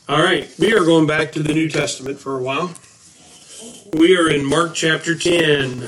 All right, we are going back to the New Testament for a while. We are in Mark chapter 10.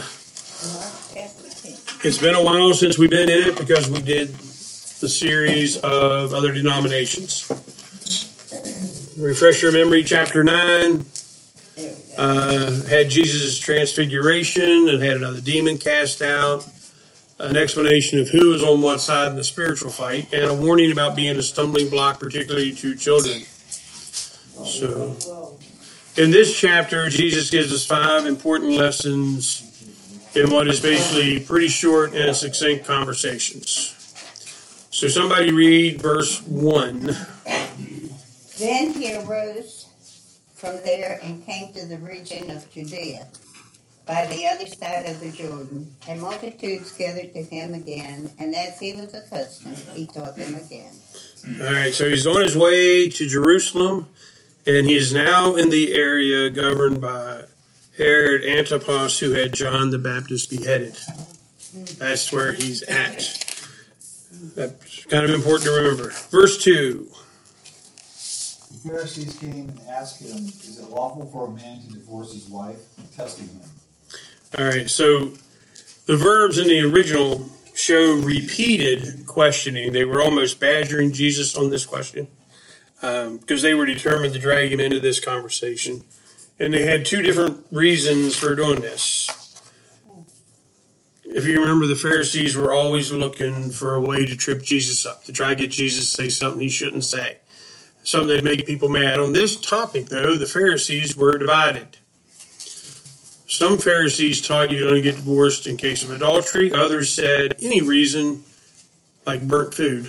It's been a while since we've been in it because we did the series of other denominations. Refresh your memory, chapter 9 had Jesus' transfiguration and had another demon cast out, an explanation of who is on what side in the spiritual fight, and a warning about being a stumbling block, particularly to children. So, in this chapter, Jesus gives us 5 important lessons in what is basically pretty short and succinct conversations. So somebody read verse 1. Then he arose from there and came to the region of Judea, by the other side of the Jordan, and multitudes gathered to him again, and as he was accustomed, he taught them again. All right, so he's on his way to Jerusalem, and he is now in the area governed by Herod Antipas, who had John the Baptist beheaded. That's where he's at. That's kind of important to remember. Verse 2. The Pharisees came and asked him, "Is it lawful for a man to divorce his wife?" testing him. All right, so the verbs in the original show repeated questioning. They were almost badgering Jesus on this question because they were determined to drag him into this conversation. And they had 2 different reasons for doing this. If you remember, the Pharisees were always looking for a way to trip Jesus up, to try to get Jesus to say something he shouldn't say, something that make people mad. On this topic, though, the Pharisees were divided. Some Pharisees taught you're going to get divorced in case of adultery. Others said any reason, like burnt food.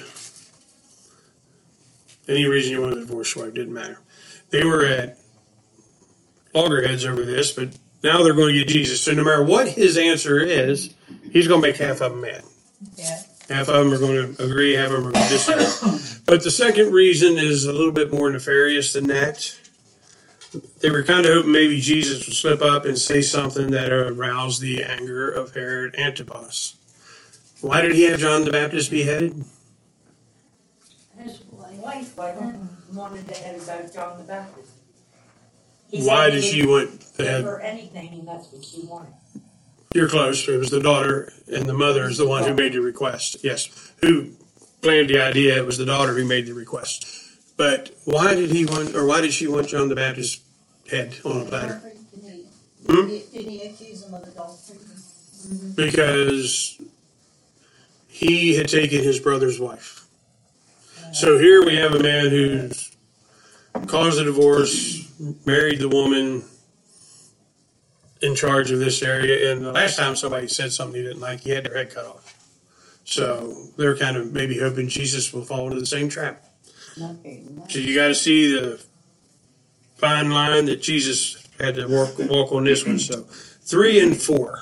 Any reason you want to divorce your wife, didn't matter. They were at loggerheads over this, but now they're going to get Jesus. So no matter what his answer is, he's going to make half of them mad. Yeah. Half of them are going to agree, half of them are going to disagree. But the second reason is a little bit more nefarious than that. They were kind of hoping maybe Jesus would slip up and say something that aroused the anger of Herod Antipas. Why did he have John the Baptist beheaded? His wife wanted to have John the Baptist. Why did she want to give have her anything, and that's what she wanted. You're close. It was the daughter, and the mother is the one who made the request. Yes, who planned the idea. It was the daughter who made the request. But why did she want John the Baptist's head on a platter? Did he accuse him of adultery? Because he had taken his brother's wife. So here we have a man who's caused a divorce, married the woman in charge of this area, and the last time somebody said something he didn't like, he had their head cut off. So they're kind of maybe hoping Jesus will fall into the same trap. So you got to see the fine line that Jesus had to walk on this one. So 3 and 4.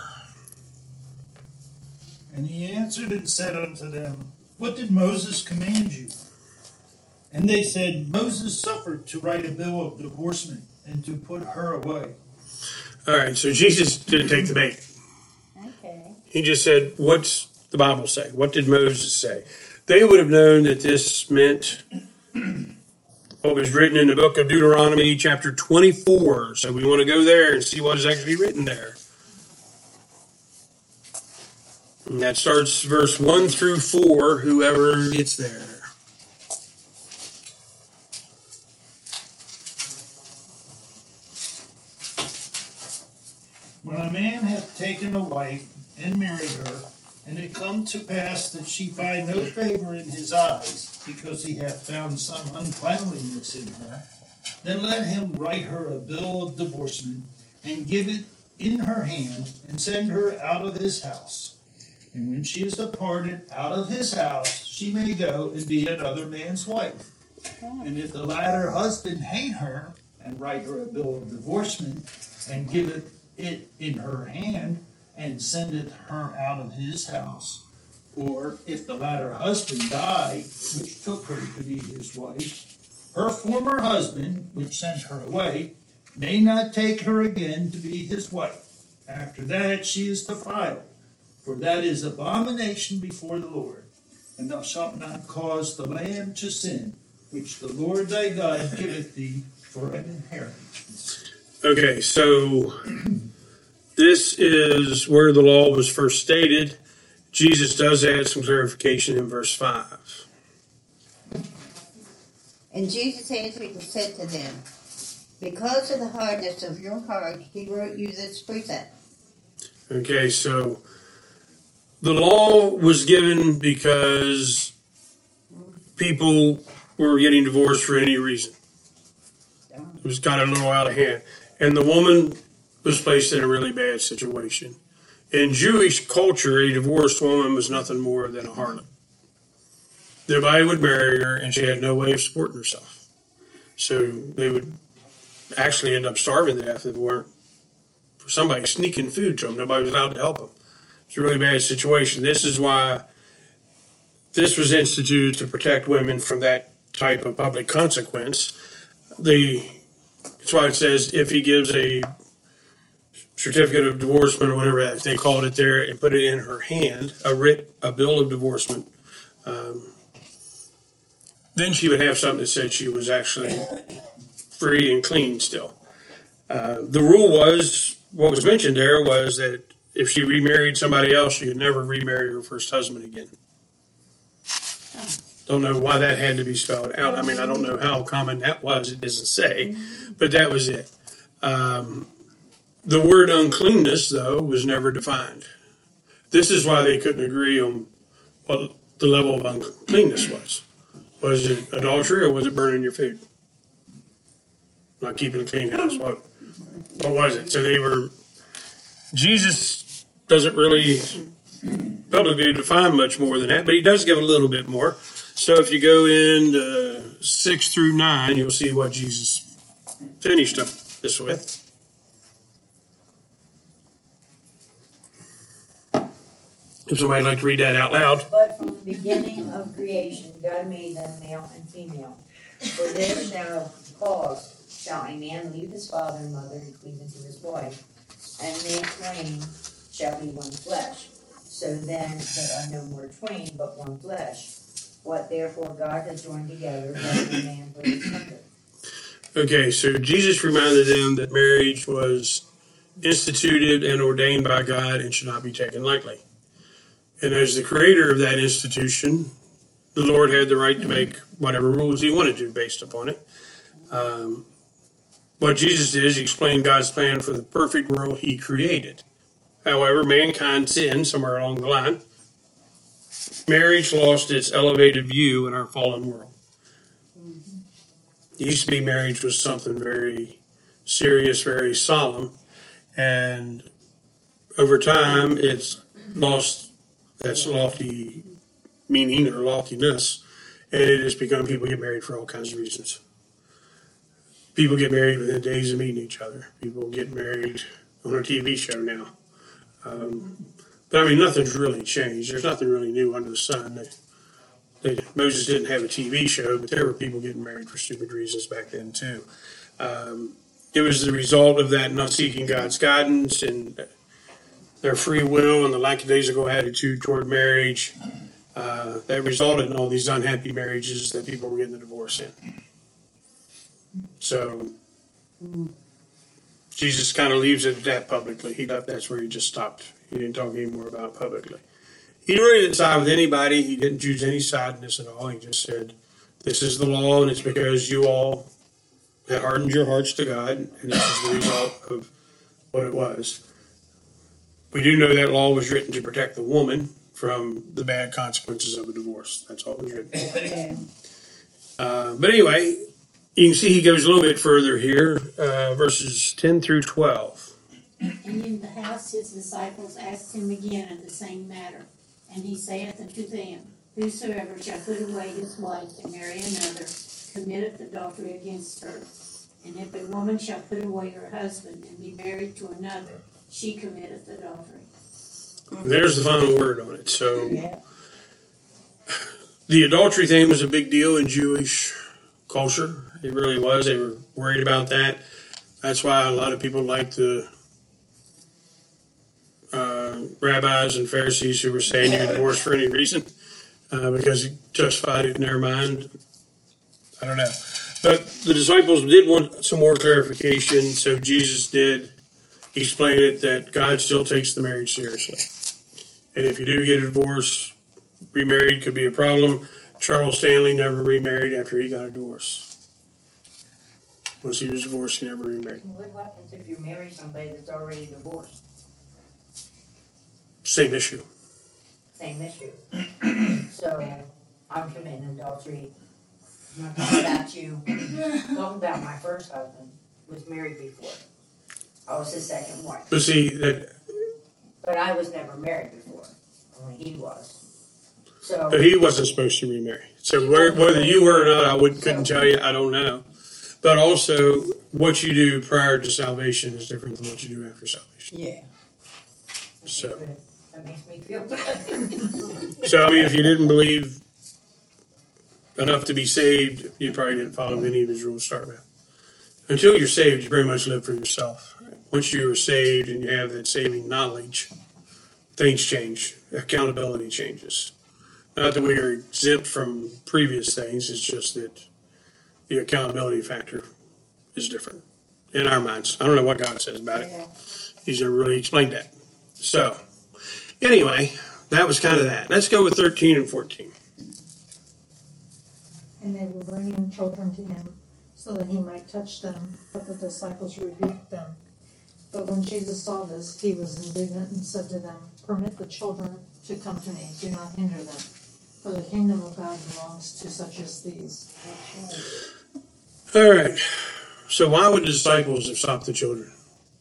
And he answered and said unto them, "What did Moses command you?" And they said, "Moses suffered to write a bill of divorcement and to put her away." All right, so Jesus didn't take the bait. Okay. He just said, what's the Bible say? What did Moses say? They would have known that this meant what was written in the book of Deuteronomy, chapter 24. So we want to go there and see what is actually written there. And that starts verse 1 through 4, whoever gets there. When a man hath taken a wife and married her, and it come to pass that she find no favor in his eyes, because he hath found some uncleanliness in her, then let him write her a bill of divorcement, and give it in her hand, and send her out of his house. And when she is departed out of his house, she may go and be another man's wife. And if the latter husband hate her, and write her a bill of divorcement, and give it in her hand, and sendeth her out of his house. Or if the latter husband die, which took her to be his wife, her former husband, which sent her away, may not take her again to be his wife. After that she is defiled, for that is abomination before the Lord. And thou shalt not cause the land to sin, which the Lord thy God giveth thee for an inheritance. Okay, so this is where the law was first stated. Jesus does add some clarification in verse 5. And Jesus answered and said to them, because of the hardness of your heart, he wrote you this precept. Okay, so the law was given because people were getting divorced for any reason. It was got a little out of hand. And the woman was placed in a really bad situation. In Jewish culture, a divorced woman was nothing more than a harlot. Nobody would marry her, and she had no way of supporting herself. So they would actually end up starving to death if it weren't for somebody sneaking food to them. Nobody was allowed to help them. It's a really bad situation. This is why this was instituted to protect women from that type of public consequence. That's why it says if he gives a certificate of divorcement or whatever they called it there and put it in her hand, a bill of divorcement, then she would have something that said she was actually free and clean still. The rule was, what was mentioned there was that if she remarried somebody else, she could never remarry her first husband again. Don't know why that had to be spelled out. I mean, I don't know how common that was. It doesn't say, but that was it. The word uncleanness, though, was never defined. This is why they couldn't agree on what the level of uncleanness was. Was it adultery or was it burning your food? Not keeping a clean house. What was it? So Jesus doesn't really publicly define much more than that, but he does give a little bit more. So if you go in 6 through 9, you'll see what Jesus finished up this with. If somebody'd like to read that out loud. But from the beginning of creation, God made them male and female. For this shall a man leave his father and mother and cleave unto his wife, and they twain shall be one flesh. So then there are no more twain, but one flesh. What therefore God has joined together, let no man put asunder. Okay, so Jesus reminded them that marriage was instituted and ordained by God and should not be taken lightly. And as the creator of that institution, the Lord had the right to make whatever rules he wanted to based upon it. What Jesus did is he explained God's plan for the perfect world he created. However, mankind sinned somewhere along the line. Marriage lost its elevated view in our fallen world. It used to be marriage was something very serious, very solemn. And over time, it's lost that's lofty meaning or loftiness, and it has become people get married for all kinds of reasons. People get married within days of meeting each other. People get married on a TV show now. But I mean, nothing's really changed. There's nothing really new under the sun. Moses didn't have a TV show, but there were people getting married for stupid reasons back then too. It was the result of that not seeking God's guidance and their free will and the lackadaisical attitude toward marriage that resulted in all these unhappy marriages that people were getting a divorce in. So Jesus kind of leaves it at that publicly. That's where he just stopped. He didn't talk anymore about it publicly. He really didn't side with anybody. He didn't choose any side in this at all. He just said, this is the law, and it's because you all had hardened your hearts to God, and this is the result of what it was. We do know that law was written to protect the woman from the bad consequences of a divorce. That's all it was written. But anyway, you can see he goes a little bit further here, verses 10 through 12. And in the house his disciples asked him again of the same matter. And he saith unto them, whosoever shall put away his wife and marry another committeth adultery against her. And if a woman shall put away her husband and be married to another, she committeth adultery. There's the final word on it. So the adultery thing was a big deal in Jewish culture. It really was. They were worried about that. That's why a lot of people like the rabbis and Pharisees who were saying you can divorce for any reason, because it justified it in their mind. I don't know. But the disciples did want some more clarification, so Jesus did explain it that God still takes the marriage seriously. And if you do get a divorce, remarried could be a problem. Charles Stanley never remarried after he got a divorce. Once he was divorced, he never remarried. What happens if you marry somebody that's already divorced? Same issue. Same issue. So I'm committing adultery. I'm not talking about you. I'm talking about my first husband was married before. I was his second wife. But see, that But I was never married before. Only he was. So but he wasn't supposed to remarry. So whether you were or not, I couldn't tell you. I don't know. But also, what you do prior to salvation is different than what you do after salvation. Yeah. So, that makes me feel good. so I mean, if you didn't believe enough to be saved, you probably didn't follow any of his rules to start with. Until you're saved, you pretty much live for yourself. Once you are saved and you have that saving knowledge, things change. Accountability changes. Not that we are exempt from previous things, it's just that the accountability factor is different in our minds. I don't know what God says about it. He's never really explained that. So, anyway, that was kind of that. Let's go with 13 and 14. And they were bringing children to him so that he might touch them, but the disciples rebuked them. But when Jesus saw this, he was indignant and said to them, "Permit the children to come to me, do not hinder them, for the kingdom of God belongs to such as these." All right. So why would the disciples have stopped the children?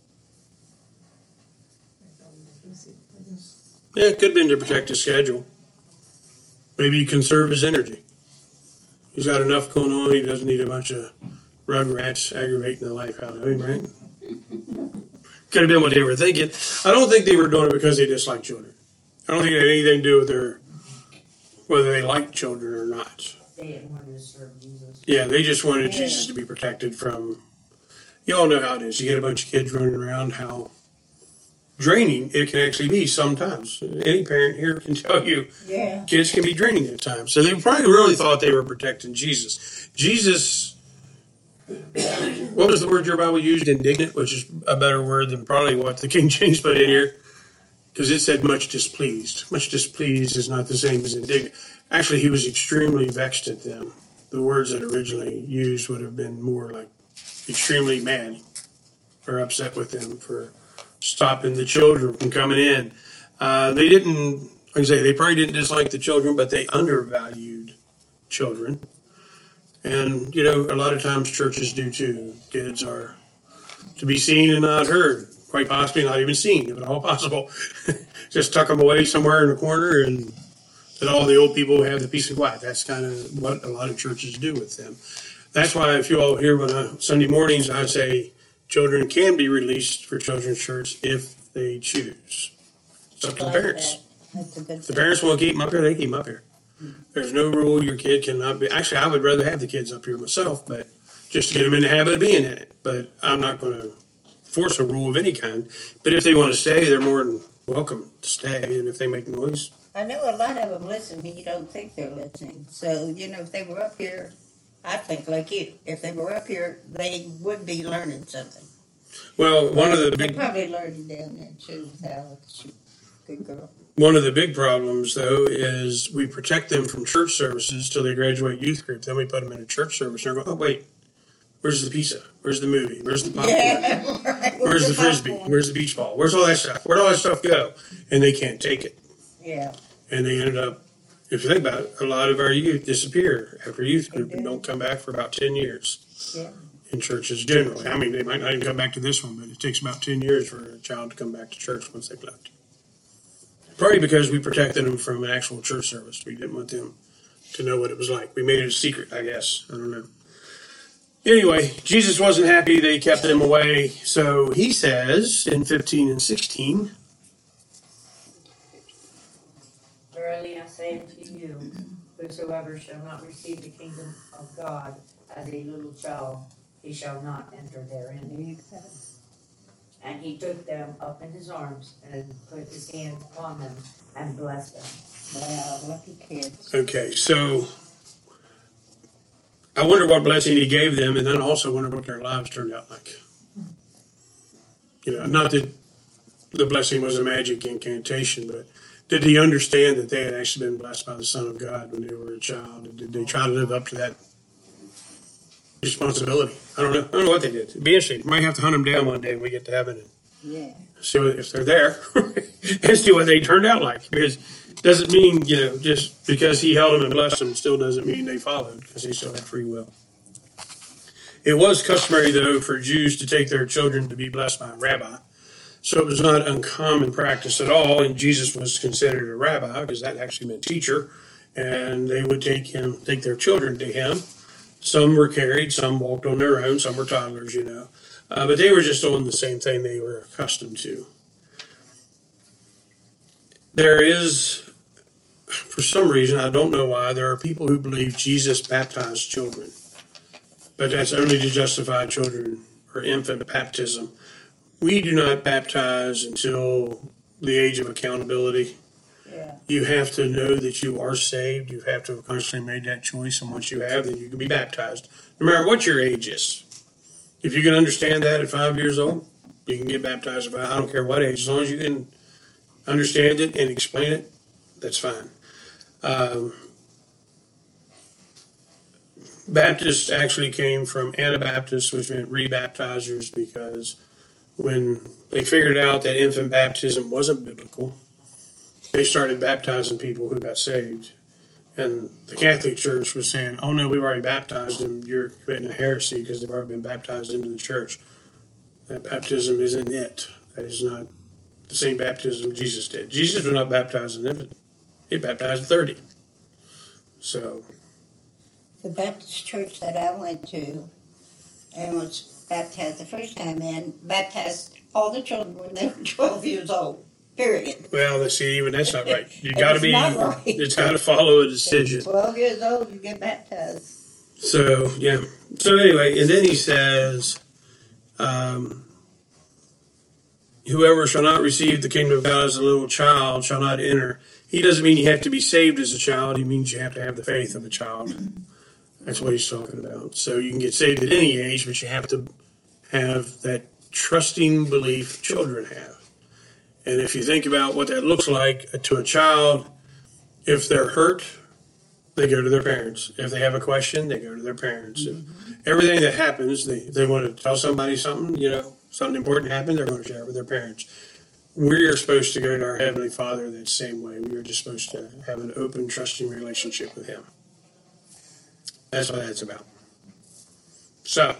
Yeah, it could have been to protect his schedule. Maybe conserve his energy. He's got enough going on. He doesn't need a bunch of rugrats aggravating the life out of him, right? Could have been what they were thinking. I don't think they were doing it because they disliked children. I don't think it had anything to do with whether they liked children or not. They didn't want to serve Jesus. Yeah, they just wanted Jesus to be protected from. You all know how it is. You get a bunch of kids running around, how draining it can actually be sometimes. Any parent here can tell you kids can be draining at times. So they probably really thought they were protecting Jesus. Jesus, what was the word your Bible used? Indignant, which is a better word than probably what the King James put in here. Because it said much displeased. Much displeased is not the same as indignant. Actually, he was extremely vexed at them. The words that originally used would have been more like extremely mad or upset with them for stopping the children from coming in. They didn't, like I say, they probably didn't dislike the children, but they undervalued children. And, you know, a lot of times churches do too. Kids are to be seen and not heard. Quite possibly not even seen, if at all possible. Just tuck them away somewhere in the corner and let all the old people have the peace and quiet. That's kind of what a lot of churches do with them. That's why if you all hear when Sunday mornings I say children can be released for children's church if they choose. It's up to the parents. If the parents want to keep them up here, they keep them up here. There's no rule your kid cannot be. Actually, I would rather have the kids up here myself, but just to get them in the habit of being in it. But I'm not going to force a rule of any kind. But if they want to stay, they're more than welcome to stay. And if they make noise. I know a lot of them listen, but you don't think they're listening. So, you know, if they were up here, I think like you. If they were up here, they would be learning something. Well, one of the They big probably learned down there too with Alex. Good girl. one of the big problems though is we protect them from church services till they graduate youth group. Then we put them in a church service and they're going, oh wait, where's the pizza? Where's the movie? Where's the popcorn? Yeah, right. Where's the frisbee? Where's the beach ball? Where's all that stuff? Where'd all that stuff go? And they can't take it. Yeah. And they ended up, if you think about it, a lot of our youth disappear after youth group and don't come back for about 10 years Yeah. in churches generally. I mean, they might not even come back to this one, but it takes about 10 years for a child to come back to church once they've left. Probably because we protected them from an actual church service. We didn't want them to know what it was like. We made it a secret, I guess. I don't know. Anyway, Jesus wasn't happy they kept him away. So he says in 15 and 16, Verily I say unto you, whosoever shall not receive the kingdom of God as a little child, he shall not enter therein. And he took them up in his arms and put his hands upon them and blessed them. Wow, lucky kids. okay, so I wonder what blessing he gave them, and then I also wonder what their lives turned out like. Not that the blessing was a magic incantation, but did he understand that they had actually been blessed by the Son of God when they were a child? And did they try to live up to that responsibility? I don't know. I don't know what they did. It'd be interesting. Might have to hunt them down one day when we get to heaven and see if they're there and see what they turned out like. Because it doesn't mean, just because he held them and blessed them still doesn't mean they followed, because they still had free will. It was customary, though, for Jews to take their children to be blessed by a rabbi. So it was not uncommon practice at all, and Jesus was considered a rabbi because that actually meant teacher, and they would take their children to him. Some were carried, some walked on their own, some were toddlers, but they were just doing the same thing they were accustomed to. There is, for some reason, I don't know why, there are people who believe Jesus baptized children, but that's only to justify children or infant baptism. We do not baptize until the age of accountability. Yeah. You have to know that you are saved. You have to have consciously made that choice, and once you have, then you can be baptized, no matter what your age is. If you can understand that at 5 years old, you can get baptized. I don't care what age, as long as you can understand it and explain it, that's fine. Baptist actually came from Anabaptist, which meant rebaptizers, because when they figured out that infant baptism wasn't biblical, they started baptizing people who got saved. And the Catholic Church was saying, oh no, we've already baptized them. You're committing a heresy because they've already been baptized into the church. That baptism isn't it. That is not the same baptism Jesus did. Jesus was not baptized an infant. He baptized 30. So The Baptist church that I went to and was baptized the first time in, baptized all the children when they were 12 years old, period. Well, let's see, even that's not right. You got to be, not right. it's got to follow a decision. 12 years old, you get baptized. So, yeah. So anyway, and then he says, whoever shall not receive the kingdom of God as a little child shall not enter. He doesn't mean you have to be saved as a child. He means you have to have the faith of a child. That's what he's talking about. So you can get saved at any age, but you have to have that trusting belief children have. And if you think about what that looks like to a child, if they're hurt, they go to their parents. If they have a question, they go to their parents. Everything that happens, they want to tell somebody something, something important happened, they're going to share it with their parents. We are supposed to go to our Heavenly Father that same way. We are just supposed to have an open, trusting relationship with Him. That's what that's about. So,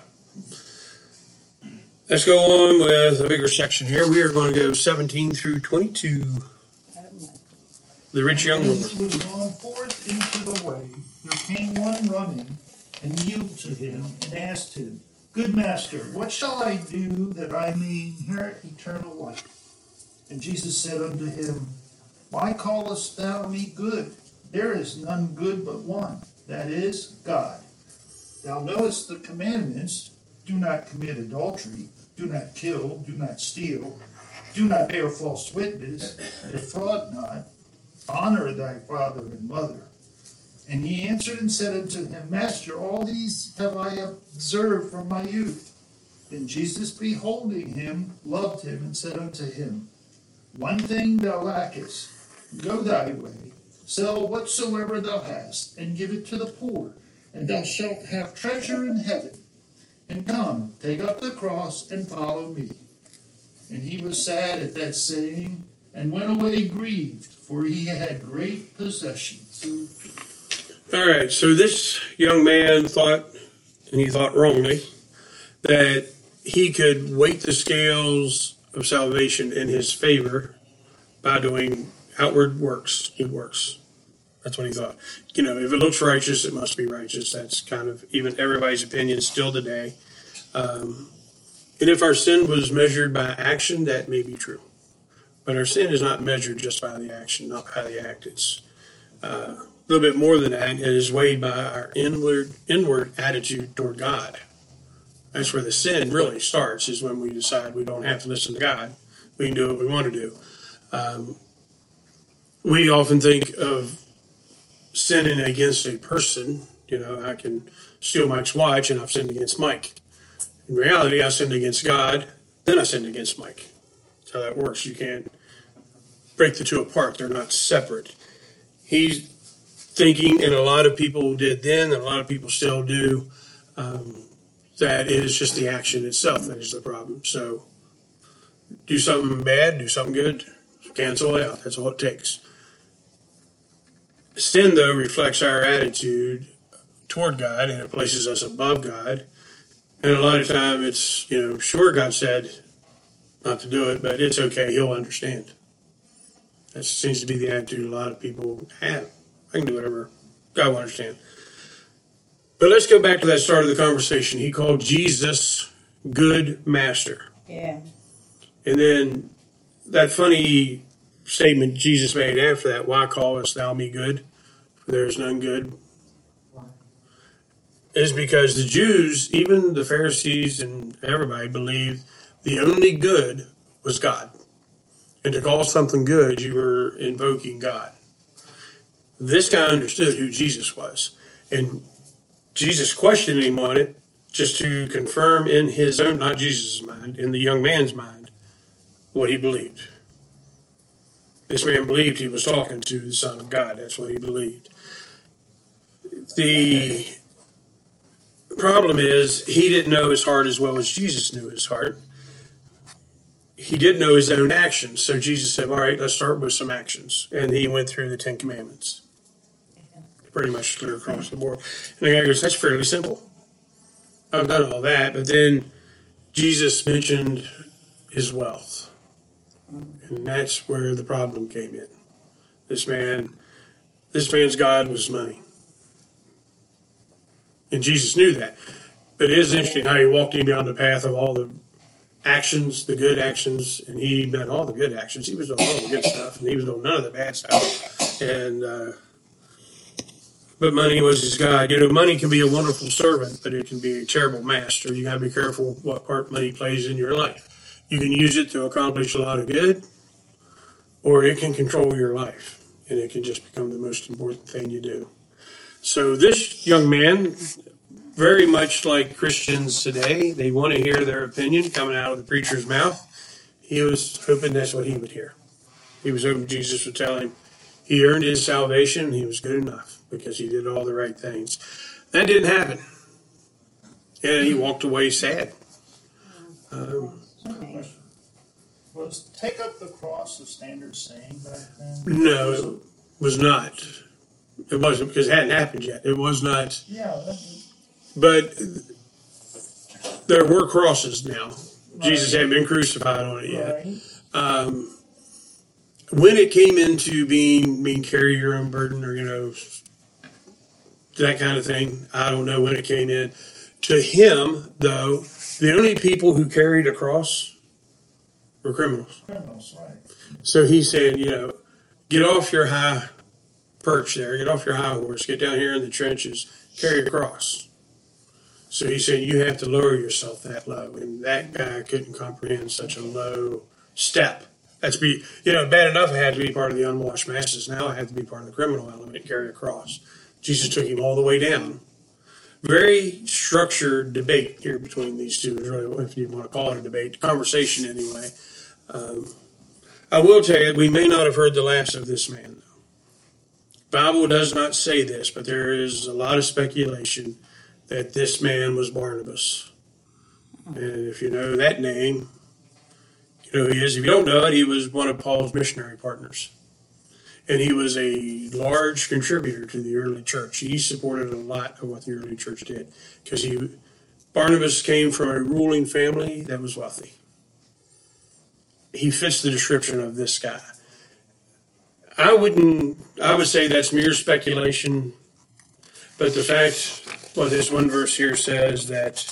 let's go on with a bigger section here. We are going to go 17 through 22. The rich young As ruler. he was gone forth into the way, there came one running and kneeled to him and asked him, Good master, what shall I do that I may inherit eternal life? And Jesus said unto him, Why callest thou me good? There is none good but one, that is, God. Thou knowest the commandments, do not commit adultery, do not kill, do not steal, do not bear false witness, defraud not, honor thy father and mother. And he answered and said unto him, Master, all these have I observed from my youth. Then Jesus, beholding him, loved him, and said unto him, One thing thou lackest, go thy way, sell whatsoever thou hast, and give it to the poor, and thou shalt have treasure in heaven. And come, take up the cross, and follow me. And he was sad at that saying, and went away grieved, for he had great possessions. All right, so this young man thought, and he thought wrongly, that he could weight the scales of salvation in his favor by doing outward works, good works. That's what he thought. If it looks righteous, it must be righteous. That's kind of even everybody's opinion still today. And if our sin was measured by action, that may be true. But our sin is not measured just by the action, not by the act. It's a little bit more than that. It is weighed by our inward attitude toward God. That's where the sin really starts, is when we decide we don't have to listen to God. We can do what we want to do. We often think of sinning against a person, I can steal Mike's watch and I've sinned against Mike. In reality, I sinned against God, then I sinned against Mike. That's how that works. You can't break the two apart. They're not separate. He's thinking, and a lot of people did then, and a lot of people still do, that it is just the action itself that is the problem. So do something bad, do something good, cancel it out. That's all it takes. Sin, though, reflects our attitude toward God, and it places us above God. And a lot of time it's, sure, God said not to do it, but it's okay, he'll understand. That seems to be the attitude a lot of people have. I can do whatever. God will understand. But let's go back to that start of the conversation. He called Jesus good master. Yeah. And then that funny statement Jesus made after that, why callest thou me good? For there is none good. Is because the Jews, even the Pharisees and everybody, believed the only good was God. And to call something good, you were invoking God. This guy understood who Jesus was. And Jesus questioned him on it just to confirm in his own, not Jesus' mind, in the young man's mind, what he believed. This man believed he was talking to the Son of God. That's what he believed. The problem is he didn't know his heart as well as Jesus knew his heart. He did know his own actions. So Jesus said, all right, let's start with some actions. And he went through the 10 Commandments. Pretty much clear across the board. And the guy goes, that's fairly simple. I've done all that. But then Jesus mentioned his wealth. And that's where the problem came in. This man's God was money. And Jesus knew that. But it is interesting how he walked him down the path of all the actions, the good actions, and he done all the good actions. He was doing all the good stuff, and he was doing none of the bad stuff. And but money was his God. Money can be a wonderful servant, but it can be a terrible master. You got to be careful what part money plays in your life. You can use it to accomplish a lot of good, or it can control your life, and it can just become the most important thing you do. So this young man, very much like Christians today, they want to hear their opinion coming out of the preacher's mouth. He was hoping that's what he would hear. He was hoping Jesus would tell him he earned his salvation and he was good enough because he did all the right things. That didn't happen. And he walked away sad. Was take up the cross a standard saying back then? No, it was not. It wasn't, because it hadn't happened yet. It was not. Yeah. But there were crosses now. Right. Jesus hadn't been crucified on it yet. Right. When it came into being carry your own burden, or that kind of thing, I don't know when it came in. To him, though, the only people who carried a cross were criminals. Criminals, right. So he said, get off your high perch there, get off your high horse, get down here in the trenches, carry a cross. So he said, you have to lower yourself that low. And that guy couldn't comprehend such a low step. That's bad enough I had to be part of the unwashed masses. Now I have to be part of the criminal element and carry a cross. Jesus took him all the way down. Very structured debate here between these two, if you want to call it a debate, conversation anyway. I will tell you, we may not have heard the last of this man, though. The Bible does not say this, but there is a lot of speculation that this man was Barnabas. And if you know that name, you know who he is. If you don't know it, he was one of Paul's missionary partners. And he was a large contributor to the early church. He supported a lot of what the early church did. Because Barnabas came from a ruling family that was wealthy. He fits the description of this guy. I would say that's mere speculation. But the fact, this one verse here says that,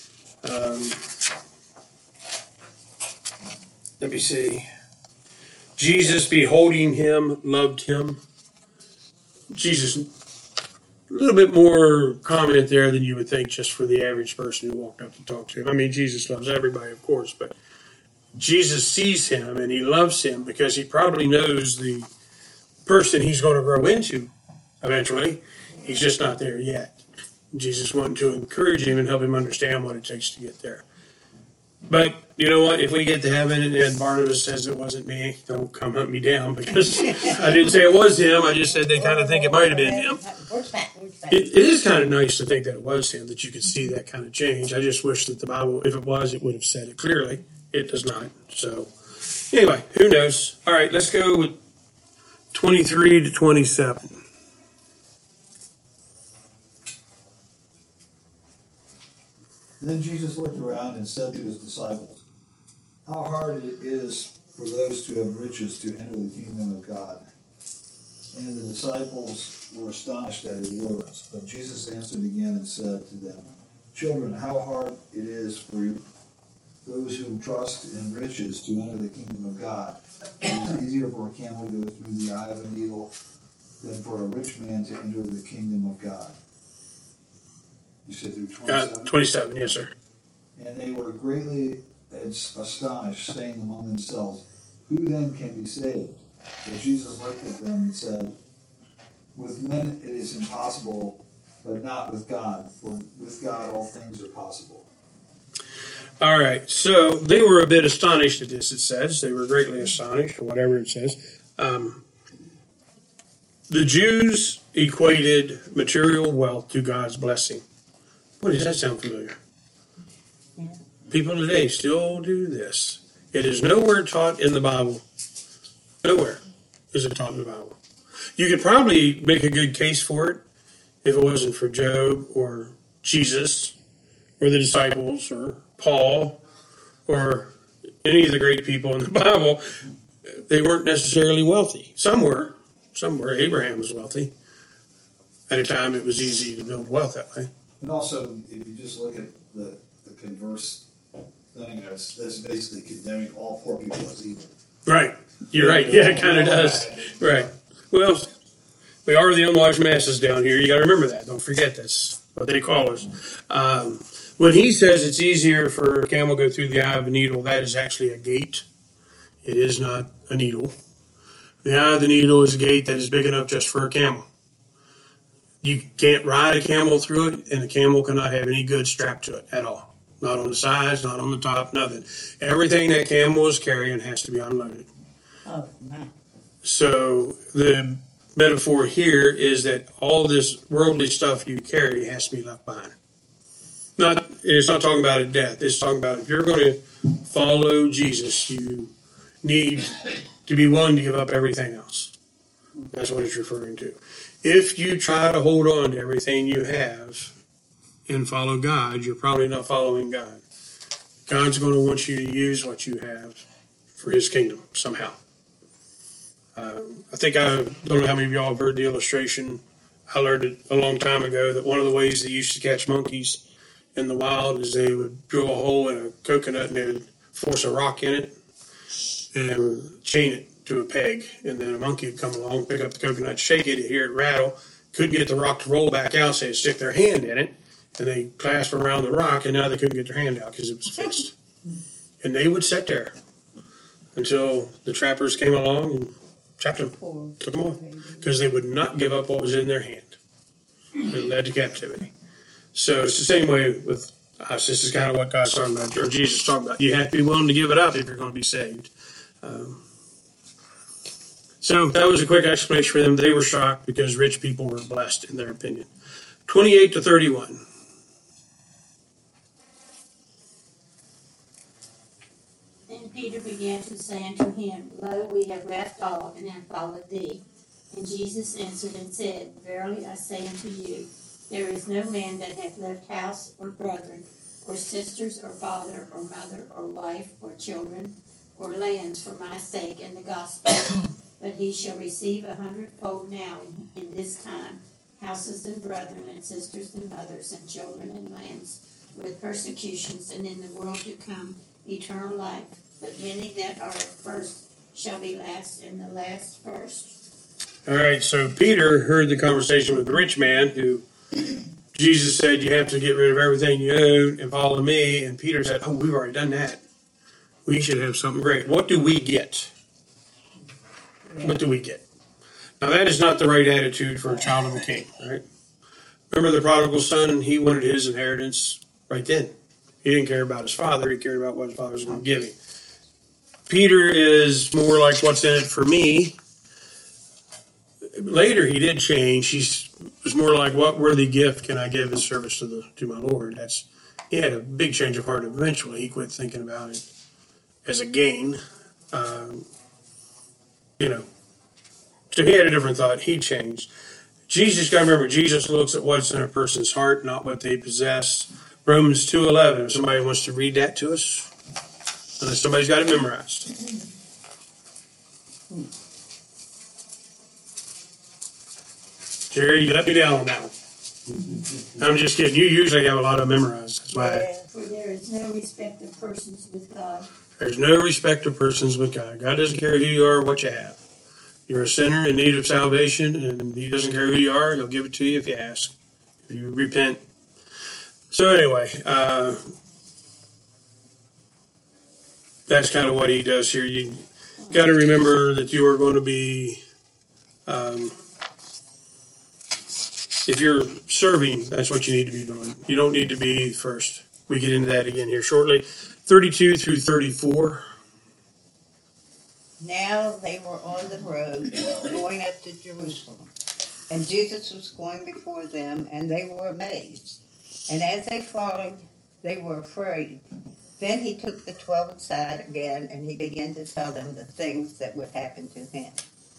let me see. Jesus, beholding him, loved him. Jesus, a little bit more comment there than you would think just for the average person who walked up to talk to him. I mean, Jesus loves everybody, of course, but Jesus sees him and he loves him because he probably knows the person he's going to grow into eventually. He's just not there yet. Jesus wanted to encourage him and help him understand what it takes to get there. But you know what? If we get to heaven and Barnabas says it wasn't me, don't come hunt me down, because I didn't say it was him. I just said they kind of think it might have been him. Where's that? It is kind of nice to think that it was him, that you could see that kind of change. I just wish that the Bible, if it was, it would have said it clearly. It does not. So anyway, who knows? All right, let's go with 23 to 27. Then Jesus looked around and said to his disciples, "How hard it is for those who have riches to enter the kingdom of God." And the disciples were astonished at his words. But Jesus answered again and said to them, "Children, how hard it is for those who trust in riches to enter the kingdom of God. It is easier for a camel to go through the eye of a needle than for a rich man to enter the kingdom of God." You said through 27? 27, yes, sir. And they were greatly astonished, saying among themselves, "Who then can be saved?" But Jesus looked at them and said, "With men it is impossible, but not with God, for with God all things are possible." All right, so they were a bit astonished at this, it says. They were greatly astonished, or whatever it says. The Jews equated material wealth to God's blessing. What does that sound familiar? Yeah. People today still do this. It is nowhere taught in the Bible. Nowhere is it taught in the Bible. You could probably make a good case for it if it wasn't for Job or Jesus or the disciples or Paul or any of the great people in the Bible. They weren't necessarily wealthy. Some were. Abraham was wealthy. At a time, it was easy to build wealth that way. And also, if you just look at the converse thing, that's basically condemning all poor people as evil. Right. You're right. Yeah, it kind of does. Right. Well, we are the unwashed masses down here. You got to remember that. Don't forget that's what they call us. When he says it's easier for a camel to go through the eye of a needle, that is actually a gate. It is not a needle. The eye of the needle is a gate that is big enough just for a camel. You can't ride a camel through it, and the camel cannot have any goods strapped to it at all. Not on the sides, not on the top, nothing. Everything that camel is carrying has to be unloaded. Oh, my. So the metaphor here is that all this worldly stuff you carry has to be left behind. It's not talking about a death. It's talking about if you're going to follow Jesus, you need to be willing to give up everything else. That's what it's referring to. If you try to hold on to everything you have and follow God, you're probably not following God. God's going to want you to use what you have for his kingdom somehow. I don't know how many of y'all have heard the illustration. I learned it a long time ago that one of the ways they used to catch monkeys in the wild is they would drill a hole in a coconut and they would force a rock in it and chain it to a peg. And then a monkey would come along, pick up the coconut, shake it, hear it rattle, couldn't get the rock to roll back out, so they'd stick their hand in it, and they clasped around the rock, and now they couldn't get their hand out because it was fixed. And they would sit there until the trappers came along and trapped them, took them off, because they would not give up what was in their hand. It led to captivity. So it's the same way with us. This is kind of what God's talking about, or Jesus is talking about. You have to be willing to give it up if you're going to be saved. So that was a quick explanation for them. They were shocked because rich people were blessed, in their opinion. 28 to 31. Then Peter began to say unto him, Lo, we have left all, and have followed thee. And Jesus answered and said, Verily I say unto you, there is no man that hath left house, or brethren, or sisters, or father, or mother, or wife, or children, or lands for my sake and the gospel, but he shall receive 100-fold now in this time, houses and brethren, and sisters and mothers, and children and lands, with persecutions, and in the world to come eternal life. But many that are first shall be last, and the last first. All right, so Peter heard the conversation with the rich man who Jesus said, you have to get rid of everything you own and follow me. And Peter said, oh, we've already done that. We should have something great. What do we get? What do we get? Now, that is not the right attitude for a child of the king, right? Remember the prodigal son? He wanted his inheritance right then. He didn't care about his father. He cared about what his father was going to give him. Peter is more like, what's in it for me? Later, he did change. He was more like, what worthy gift can I give in service to my Lord? He had a big change of heart eventually. He quit thinking about it as a gain. So he had a different thought. He changed. Jesus, got to remember, Jesus looks at what's in a person's heart, not what they possess. Romans 2:11. If somebody wants to read that to us, unless somebody's got it memorized. Jerry, you let me down on that one. I'm just kidding. You usually have a lot of memorized. That's why. For there is no respect of persons with God. There's no respect of persons with God. God doesn't care who you are or what you have. You're a sinner in need of salvation, and He doesn't care who you are. He'll give it to you if you ask, if you repent. So anyway, that's kind of what He does here. You got to remember that you are going to be, if you're serving, that's what you need to be doing. You don't need to be first. We get into that again here shortly. 32 through 34. Now they were on the road going up to Jerusalem, and Jesus was going before them, and they were amazed. And as they followed, they were afraid. Then He took the 12 aside again, and He began to tell them the things that would happen to Him.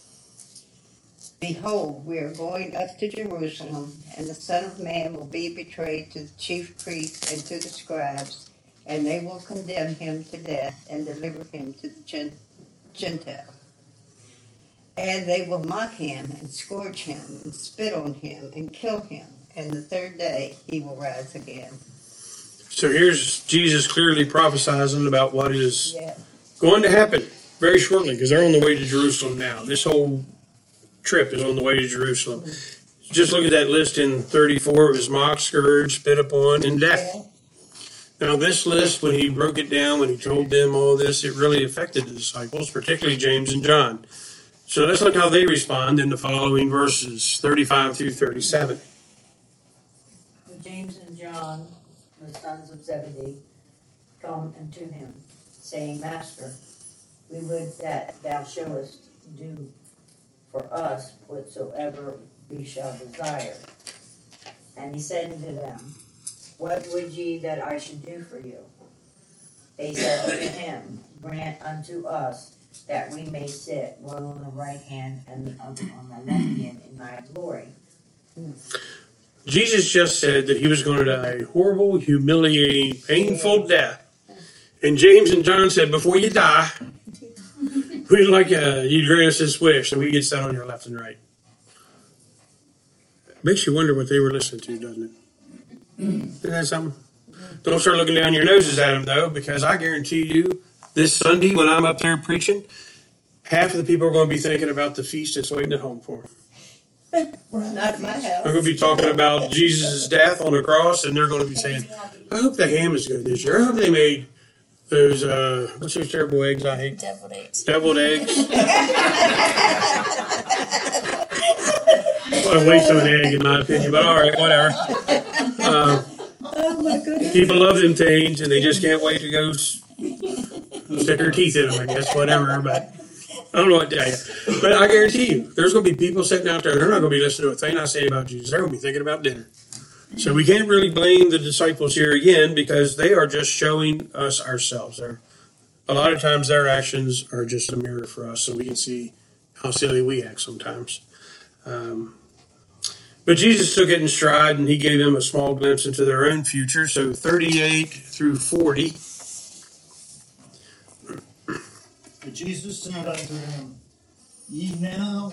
Behold, we are going up to Jerusalem, and the Son of Man will be betrayed to the chief priests and to the scribes, and they will condemn Him to death and deliver Him to the Gentiles. And they will mock Him and scourge Him and spit on Him and kill Him, and the third day He will rise again. So here's Jesus clearly prophesying about what is going to happen very shortly, because they're on the way to Jerusalem now. This whole trip is on the way to Jerusalem. Just look at that list in 34. It was mocked, scourged, spit upon, and death. Now this list, when He broke it down, when He told them all this, it really affected the disciples, particularly James and John. So let's look how they respond in the following verses, 35 through 37. James and John, the sons of Zebedee, come unto Him, saying, Master, we would that Thou showest do for us whatsoever we shall desire. And He said unto them, What would ye that I should do for you? They said unto Him, Grant unto us that we may sit one on the right hand and the other on the left hand in Thy glory. Jesus just said that He was going to die a horrible, humiliating, painful death. And James and John said, before you die, we'd like you to grant us this wish, so we get set on your left and right. Makes you wonder what they were listening to, doesn't it? Isn't that something? Don't start looking down your noses at them, though, because I guarantee you, this Sunday when I'm up there preaching, half of the people are going to be thinking about the feast that's waiting at home for them. Not at my house. We're going to be talking about Jesus' death on the cross, and they're going to be saying, I hope the ham is good this year. I hope they made those, what's those terrible eggs I hate? Deviled eggs. Deviled eggs. What a waste of an egg, in my opinion, but all right, whatever. People love them things, and they just can't wait to go stick their teeth in them, I guess, whatever, but I don't know what to tell you. But I guarantee you, there's going to be people sitting out there, they're not going to be listening to a thing I say about Jesus. They're going to be thinking about dinner. So we can't really blame the disciples here again, because they are just showing us ourselves. A lot of times their actions are just a mirror for us, so we can see how silly we act sometimes. But Jesus took it in stride, and He gave them a small glimpse into their own future. So 38 through 40. But Jesus said unto them, Ye know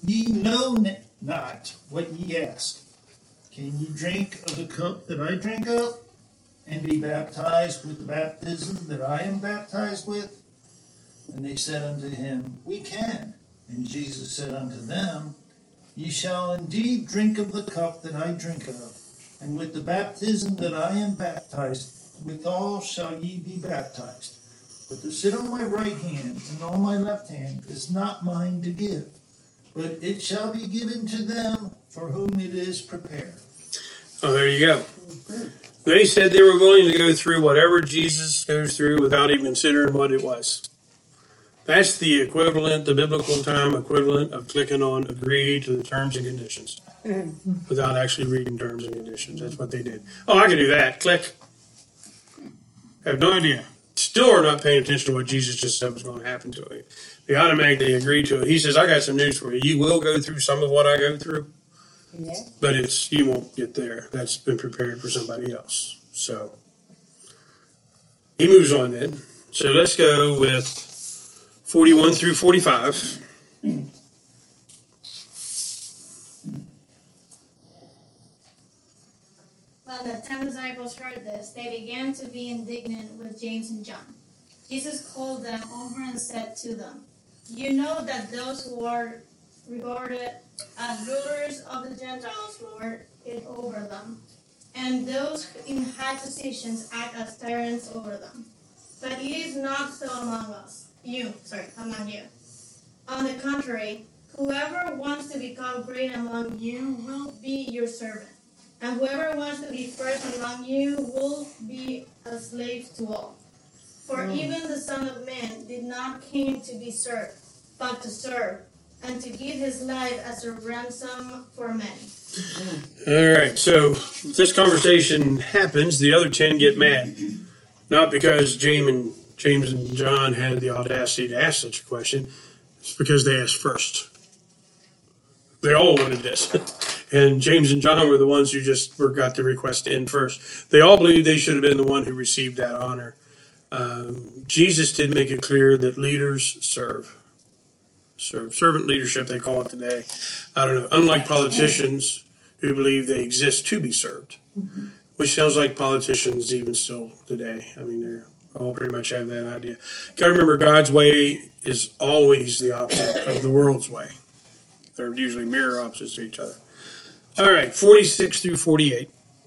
not what ye ask. Can ye drink of the cup that I drink of, and be baptized with the baptism that I am baptized with? And they said unto Him, We can. And Jesus said unto them, Ye shall indeed drink of the cup that I drink of, and with the baptism that I am baptized, withal shall ye be baptized. But to sit on my right hand and on my left hand is not mine to give, but it shall be given to them for whom it is prepared. Oh, there you go. They said they were willing to go through whatever Jesus goes through without even considering what it was. That's the equivalent, the biblical time equivalent of clicking on agree to the terms and conditions without actually reading terms and conditions. That's what they did. Oh, I can do that. Click. I have no idea. Still are not paying attention to what Jesus just said was going to happen to him. They automatically agree to it. He says, I got some news for you. You will go through some of what I go through, but you won't get there. That's been prepared for somebody else. So he moves on then. So let's go with 41 through 45. When the 10 disciples heard this, they began to be indignant with James and John. Jesus called them over and said to them, "You know that those who are regarded as rulers of the Gentiles lord it over them, and those in high positions act as tyrants over them. But it is not so among you. On the contrary, whoever wants to become great among you will be your servant, and whoever wants to be first among you will be a slave to all. For even the Son of Man did not come to be served, but to serve, and to give his life as a ransom for many." All right, so this conversation happens. The other 10 get mad. Not because James and John had the audacity to ask such a question. It's because they asked first. They all wanted this. And James and John were the ones who just got the request in first. They all believed they should have been the one who received that honor. Jesus did make it clear that leaders serve. Servant leadership, they call it today. I don't know. Unlike politicians who believe they exist to be served, which sounds like politicians even still today. I mean, they all pretty much have that idea. You got to remember, God's way is always the opposite of the world's way. They're usually mirror opposites to each other. All right, 46 through 48.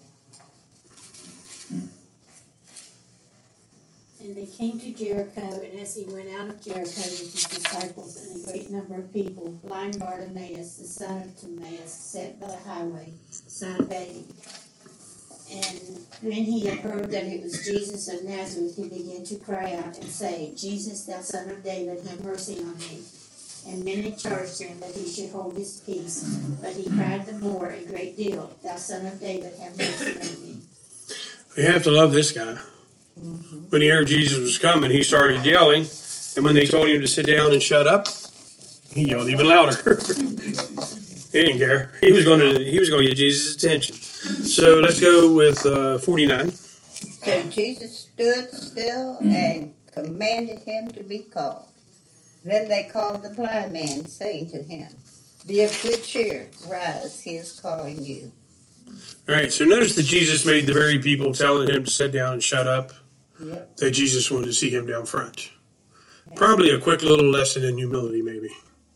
And they came to Jericho, and as he went out of Jericho with his disciples and a great number of people, blind Bartimaeus, the son of Timaeus, sat by the highway, son begging. And when he had heard that it was Jesus of Nazareth, he began to cry out and say, "Jesus, thou son of David, have mercy on me." And many charged him that he should hold his peace. But he cried the more a great deal, "Thou son of David, have mercy on me." You have to love this guy. When he heard Jesus was coming, he started yelling. And when they told him to sit down and shut up, he yelled even louder. He didn't care. He was going to get Jesus' attention. So let's go with 49. So Jesus stood still and commanded him to be called. Then they called the blind man, saying to him, "Be of good cheer, rise, he is calling you." All right, so notice that Jesus made the very people telling him to sit down and shut up, that Jesus wanted to see him down front. Probably a quick little lesson in humility, maybe.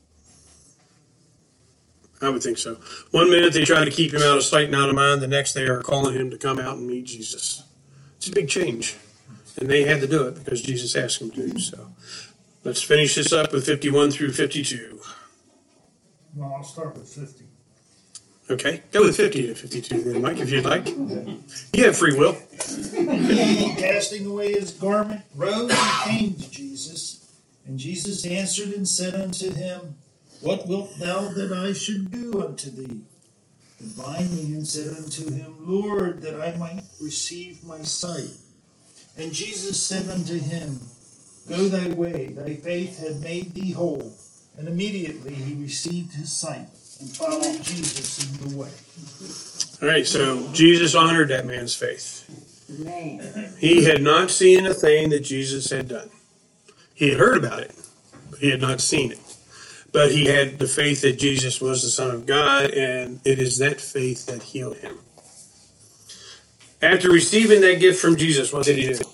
I would think so. 1 minute they try to keep him out of sight and out of mind. The next they are calling him to come out and meet Jesus. It's a big change. And they had to do it because Jesus asked them to. So let's finish this up with 51 through 52. Well, I'll start with 50. Okay, go with 50 to 52 then, Mike, if you'd like. You have free will. And casting away his garment, rose and came to Jesus. And Jesus answered and said unto him, "What wilt thou that I should do unto thee?" The blind man said unto him, "Lord, that I might receive my sight." And Jesus said unto him, "Go thy way, thy faith hath made thee whole." And immediately he received his sight and followed Jesus in the way. All right, so Jesus honored that man's faith. Man. He had not seen a thing that Jesus had done. He had heard about it, but he had not seen it. But he had the faith that Jesus was the Son of God, and it is that faith that healed him. After receiving that gift from Jesus, what did he do?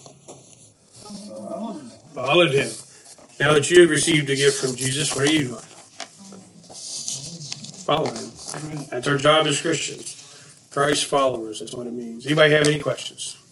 Followed him. Now that you have received a gift from Jesus, what are you doing? Follow him. That's our job as Christians. Christ followers, that's what it means. Anybody have any questions?